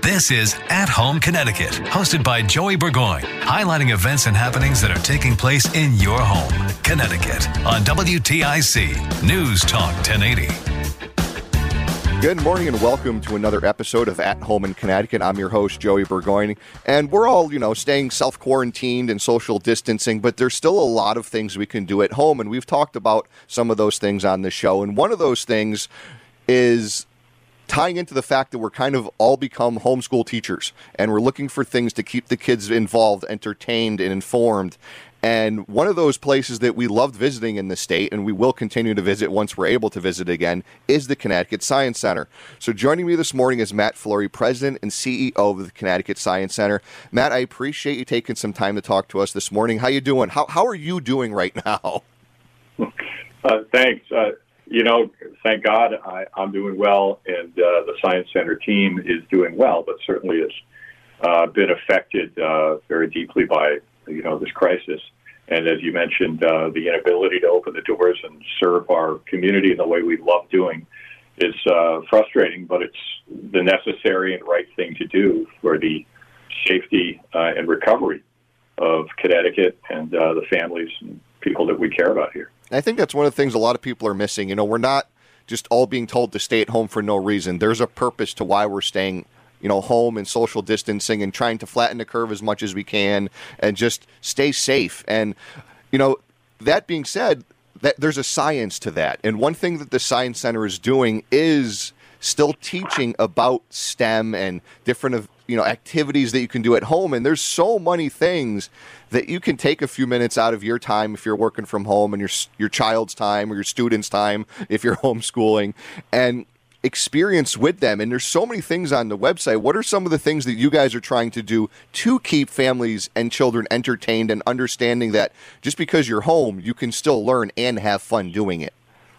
This is At Home Connecticut, hosted by Joey Burgoyne, highlighting events and happenings that are taking place in your home, Connecticut, on WTIC News Talk 1080. Good morning and welcome to another episode of At Home in Connecticut. I'm your host, Joey Burgoyne, and we're all, staying self-quarantined and social distancing, but there's still a lot of things we can do at home, and we've talked about some of those things on the show, and one of those things is tying into the fact that we're kind of all become homeschool teachers, and we're looking for things to keep the kids involved, entertained, and informed. And one of those places that we loved visiting in the state, and we will continue to visit once we're able to visit again, is the Connecticut Science Center. So joining me this morning is Matt Flory, President and CEO of the Connecticut Science Center. Matt, I appreciate you taking some time to talk to us this morning. How you doing? How are you doing right now? Thanks. Thank God I'm doing well, and the Science Center team is doing well, but certainly it's been affected very deeply by this crisis. And as you mentioned, the inability to open the doors and serve our community in the way we love doing is frustrating, but it's the necessary and right thing to do for the safety and recovery of Connecticut and the families and people that we care about here. I think that's one of the things a lot of people are missing. We're not just all being told to stay at home for no reason. There's a purpose to why we're staying home and social distancing and trying to flatten the curve as much as we can and just stay safe. And, that being said, that there's a science to that. And one thing that the Science Center is doing is still teaching about STEM and different, activities that you can do at home. And there's so many things that you can take a few minutes out of your time if you're working from home and your child's time or your student's time if you're homeschooling and experience with them. And there's so many things on the website. What are some of the things that you guys are trying to do to keep families and children entertained and understanding that just because you're home, you can still learn and have fun doing it?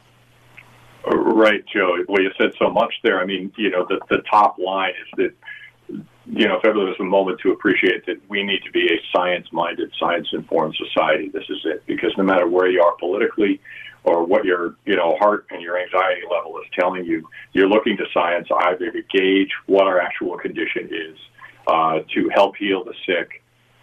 Right, Joe. Well, you said so much there. I mean, the top line is that, if ever there was a moment to appreciate that we need to be a science-minded, science-informed society, this is it. Because no matter where you are politically, or what your heart and your anxiety level is telling you, you're looking to science either to gauge what our actual condition is, to help heal the sick,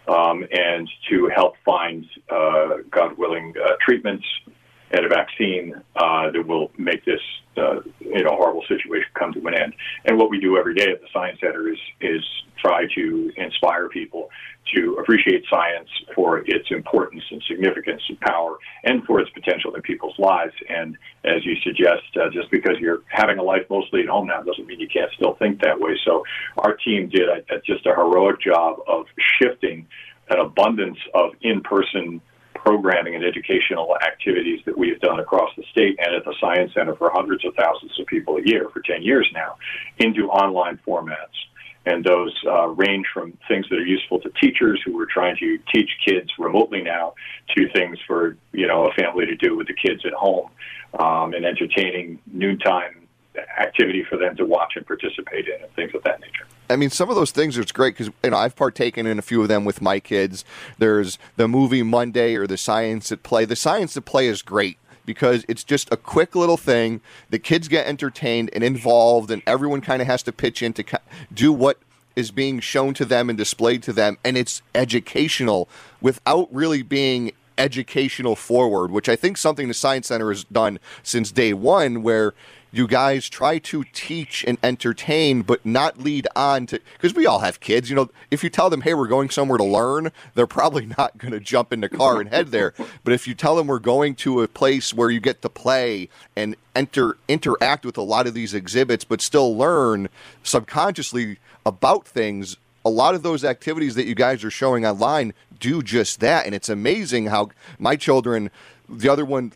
and to help find, God willing, treatments and a vaccine that will make this horrible situation come to an end. And what we do every day at the Science Center is try to inspire people to appreciate science for its importance and significance and power and for its potential in people's lives. And as you suggest, just because you're having a life mostly at home now doesn't mean you can't still think that way. So our team did just a heroic job of shifting an abundance of in-person programming and educational activities that we have done across the state and at the Science Center for hundreds of thousands of people a year for 10 years now into online formats. And those range from things that are useful to teachers who are trying to teach kids remotely now to things for, a family to do with the kids at home, and entertaining noontime activity for them to watch and participate in and things of that nature. I mean, some of those things are great because, I've partaken in a few of them with my kids. There's the Movie Monday or the Science at Play. The Science at Play is great because it's just a quick little thing. The kids get entertained and involved, and everyone kind of has to pitch in to do what is being shown to them and displayed to them, and it's educational without really being educational forward, which I think something the Science Center has done since day one, where you guys try to teach and entertain, but not lead on to, because we all have kids, if you tell them, hey, we're going somewhere to learn, they're probably not going to jump in the car and head there. But if you tell them we're going to a place where you get to play and interact with a lot of these exhibits, but still learn subconsciously about things, a lot of those activities that you guys are showing online do just that. And it's amazing how my children, the other one,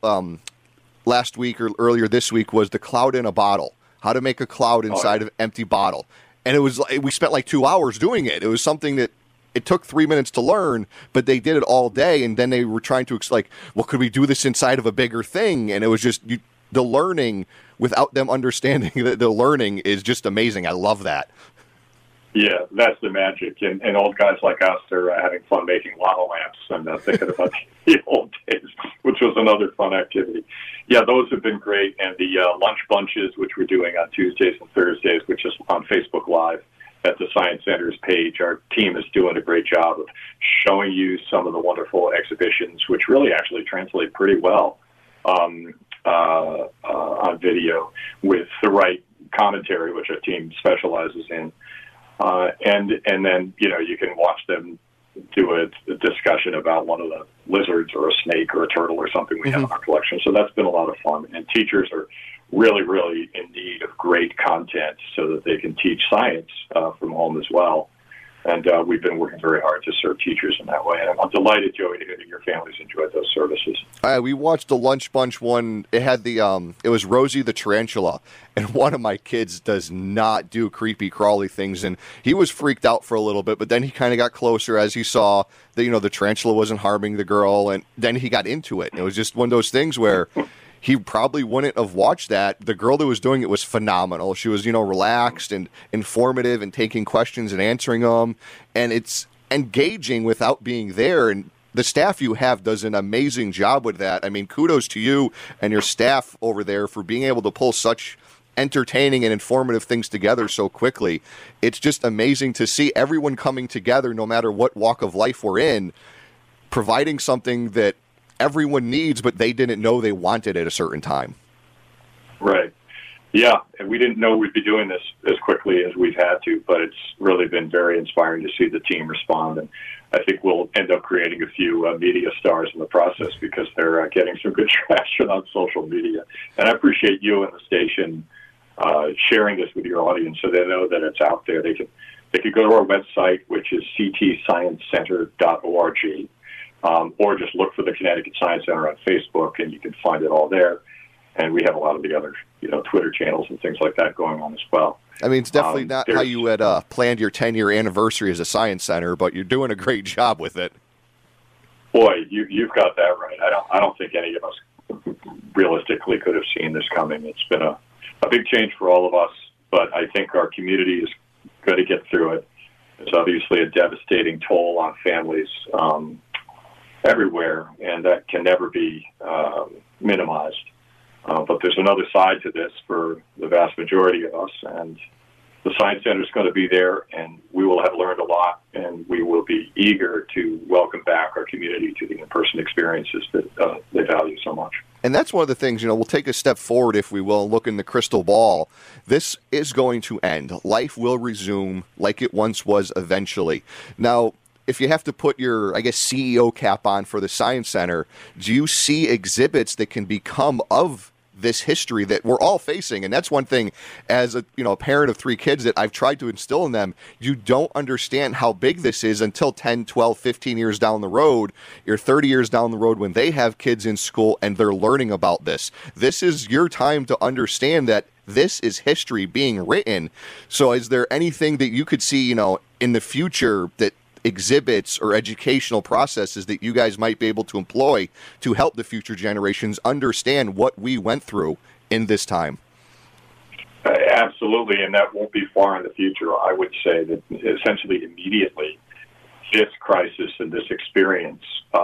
last week or earlier this week was the cloud in a bottle, how to make a cloud inside of an empty bottle. And we spent like 2 hours doing it. It was something that it took 3 minutes to learn, but they did it all day. And then they were trying to well, could we do this inside of a bigger thing? And it was just the learning without them understanding that the learning is just amazing. I love that. Yeah, that's the magic. And old guys like us are having fun making lava lamps and thinking about the old days, which was another fun activity. Yeah, those have been great. And the lunch bunches, which we're doing on Tuesdays and Thursdays, which is on Facebook Live, at the Science Center's page. Our team is doing a great job of showing you some of the wonderful exhibitions, which really actually translate pretty well on video with the right commentary, which our team specializes in. And then, you can watch them do a discussion about one of the lizards or a snake or a turtle or something we have in our collection. So that's been a lot of fun. And teachers are really, really in need of great content so that they can teach science from home as well. And we've been working very hard to serve teachers in that way. And I'm delighted, Joey, to hear that your families enjoyed those services. We watched the Lunch Bunch one. It had it was Rosie the tarantula. And one of my kids does not do creepy, crawly things. And he was freaked out for a little bit, but then he kind of got closer as he saw that, the tarantula wasn't harming the girl. And then he got into it. And it was just one of those things where he probably wouldn't have watched that. The girl that was doing it was phenomenal. She was, relaxed and informative and taking questions and answering them. And it's engaging without being there. And the staff you have does an amazing job with that. I mean, kudos to you and your staff over there for being able to pull such entertaining and informative things together so quickly. It's just amazing to see everyone coming together, no matter what walk of life we're in, providing something that everyone needs, but they didn't know they wanted at a certain time. Right. Yeah, and we didn't know we'd be doing this as quickly as we've had to, but it's really been very inspiring to see the team respond. And I think we'll end up creating a few media stars in the process because they're getting some good traction on social media. And I appreciate you and the station sharing this with your audience so they know that it's out there. They could go to our website, which is ctsciencecenter.org. Or just look for the Connecticut Science Center on Facebook, and you can find it all there. And we have a lot of the other, Twitter channels and things like that going on as well. I mean, it's definitely not how you had planned your 10-year anniversary as a Science Center, but you're doing a great job with it. Boy, you've got that right. I don't think any of us realistically could have seen this coming. It's been a big change for all of us, but I think our community is going to get through it. It's obviously a devastating toll on families everywhere, and that can never be minimized. But there's another side to this for the vast majority of us, and the Science Center is going to be there, and we will have learned a lot, and we will be eager to welcome back our community to the in-person experiences that they value so much. And that's one of the things, we'll take a step forward, if we will, and look in the crystal ball. This is going to end. Life will resume like it once was eventually. Now, if you have to put your, CEO cap on for the Science Center, do you see exhibits that can become of this history that we're all facing? And that's one thing, as a parent of 3 kids, that I've tried to instill in them. You don't understand how big this is until 10, 12, 15 years down the road. You're 30 years down the road when they have kids in school and they're learning about this. This is your time to understand that this is history being written. So is there anything that you could see, in the future that exhibits or educational processes that you guys might be able to employ to help the future generations understand what we went through in this time? Absolutely, and that won't be far in the future. I would say that essentially immediately this crisis and this experience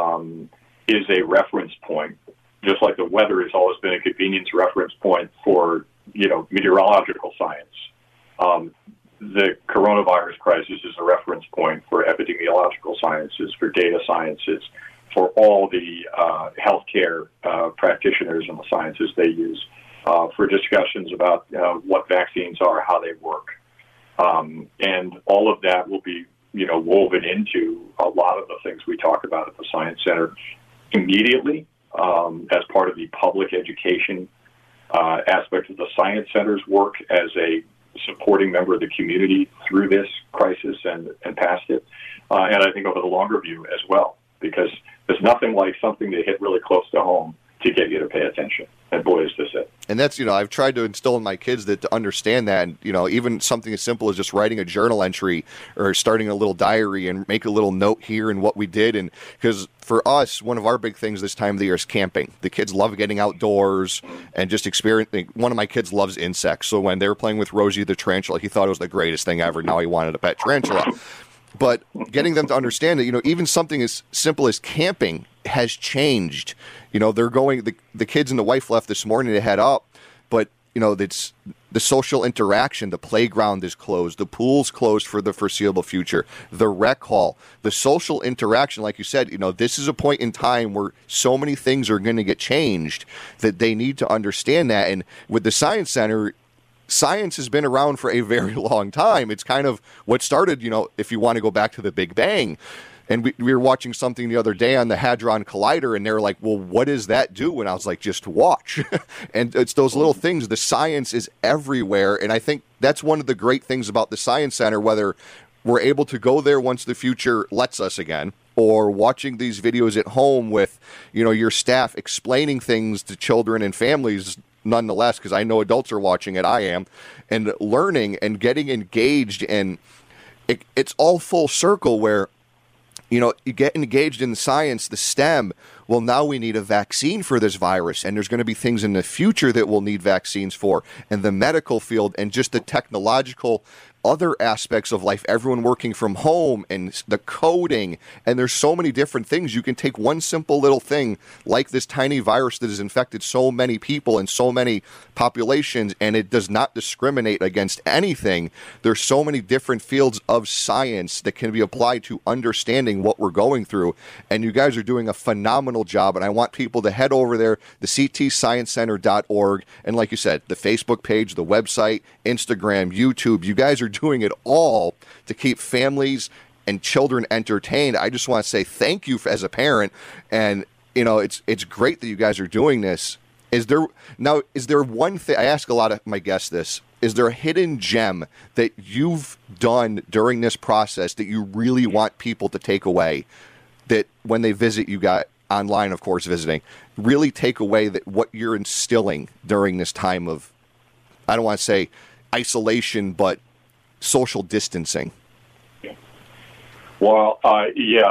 is a reference point, just like the weather has always been a convenience reference point for meteorological science. The coronavirus crisis is a reference point for epidemiological sciences, for data sciences, for all the healthcare practitioners and the sciences they use, for discussions about what vaccines are, how they work. And all of that will be, woven into a lot of the things we talk about at the Science Center immediately as part of the public education aspect of the Science Center's work as a supporting member of the community through this crisis and past it. And I think over the longer view as well, because there's nothing like something that hit really close to home to get you to pay attention. And boy, is this it. And that's, I've tried to instill in my kids that to understand that, and, even something as simple as just writing a journal entry or starting a little diary and make a little note here and what we did. And because for us, one of our big things this time of the year is camping. The kids love getting outdoors and just experiencing. One of my kids loves insects. So when they were playing with Rosie the tarantula, he thought it was the greatest thing ever. Now he wanted a pet tarantula. But getting them to understand that, even something as simple as camping has changed. They're going, the kids and the wife left this morning to head up, but, it's the social interaction. The playground is closed. The pool's closed for the foreseeable future. The rec hall. The social interaction, like you said, this is a point in time where so many things are going to get changed that they need to understand that. And with the Science Center, science has been around for a very long time. It's kind of what started, if you want to go back to the Big Bang. And we were watching something the other day on the Hadron Collider, and they were like, well, what does that do? And I was like, just watch. And it's those little things. The science is everywhere. And I think that's one of the great things about the Science Center, whether we're able to go there once the future lets us again, or watching these videos at home with, your staff explaining things to children and families nonetheless, because I know adults are watching it, I am, and learning and getting engaged. And it's all full circle where, you get engaged in the science, the STEM. Well, now we need a vaccine for this virus, and there's going to be things in the future that we'll need vaccines for, and the medical field, and just the technological other aspects of life, everyone working from home, and the coding, and there's so many different things. You can take one simple little thing like this tiny virus that has infected so many people and so many populations, and it does not discriminate against anything. There's so many different fields of science that can be applied to understanding what we're going through, and you guys are doing a phenomenal job, and I want people to head over there, the ctsciencecenter.org, and like you said, the Facebook page, the website, Instagram, YouTube. You guys are doing it all to keep families and children entertained. I just want to say thank you as a parent, and it's great that you guys are doing this. Is there one thing, I ask a lot of my guests this, is there a hidden gem that you've done during this process that you really want people to take away, that when they visit you guys online, of course, visiting, really take away that what you're instilling during this time of, I don't want to say isolation, but social distancing? Well, I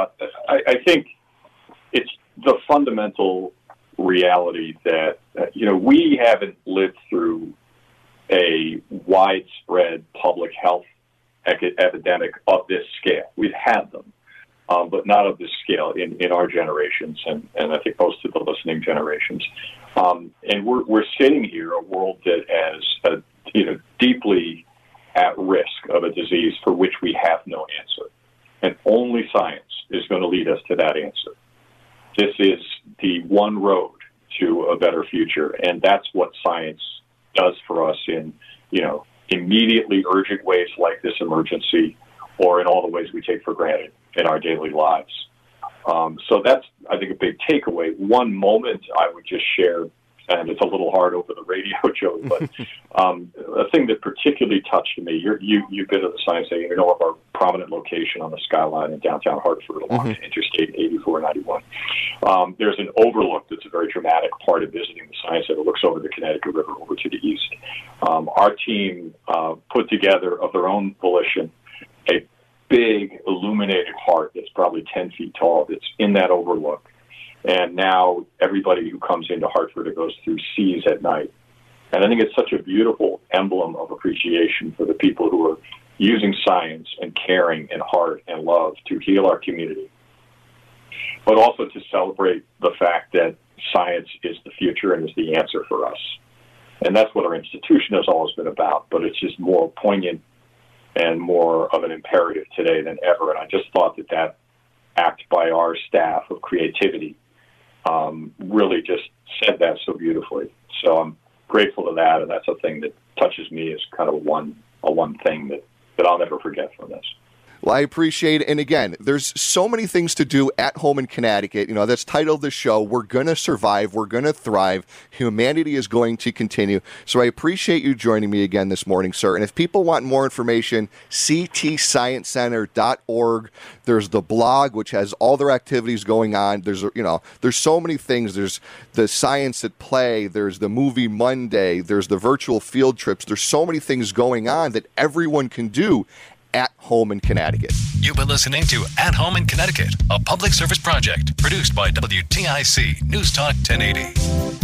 think it's the fundamental reality that, we haven't lived through a widespread public health epidemic of this scale. We've had them, but not of this scale in our generations, and I think most of the listening generations. And we're sitting here, a world that is, deeply at risk of a disease for which we have no answer. And only science is going to lead us to that answer. This is the one road to a better future, and that's what science does for us in, immediately urgent ways like this emergency, or in all the ways we take for granted in our daily lives. So that's, I think, a big takeaway. One moment I would just share, and it's a little hard over the radio, Joe, but a thing that particularly touched me, you've been at the Science Center, you know of our prominent location on the skyline in downtown Hartford along Interstate 84 and 91. There's an overlook that's a very dramatic part of visiting the Science Center. It looks over the Connecticut River over to the east. Our team put together, of their own volition, a big illuminated heart that's probably 10 feet tall that's in that overlook. And now everybody who comes into Hartford or goes through sees at night. And I think it's such a beautiful emblem of appreciation for the people who are using science and caring and heart and love to heal our community, but also to celebrate the fact that science is the future and is the answer for us. And that's what our institution has always been about, but it's just more poignant and more of an imperative today than ever. And I just thought that act by our staff of creativity really just said that so beautifully. So I'm grateful to that, and that's a thing that touches me as kind of a one thing that I'll never forget from this. Well, I appreciate it. And again, there's so many things to do at home in Connecticut. That's titled the show. We're going to survive. We're going to thrive. Humanity is going to continue. So I appreciate you joining me again this morning, sir. And if people want more information, ctsciencecenter.org. There's the blog, which has all their activities going on. There's so many things. There's the Science at Play. There's the Movie Monday. There's the virtual field trips. There's so many things going on that everyone can do at home in Connecticut. You've been listening to At Home in Connecticut, a public service project produced by WTIC News Talk 1080.